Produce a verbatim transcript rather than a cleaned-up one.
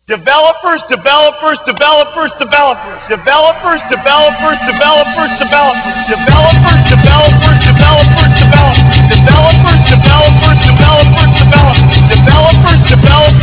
Developers, developers, developers, developers, developers, developers, developers, developers, developers, developers, developers, developers, developers, developers, developers, developers, developers, developers,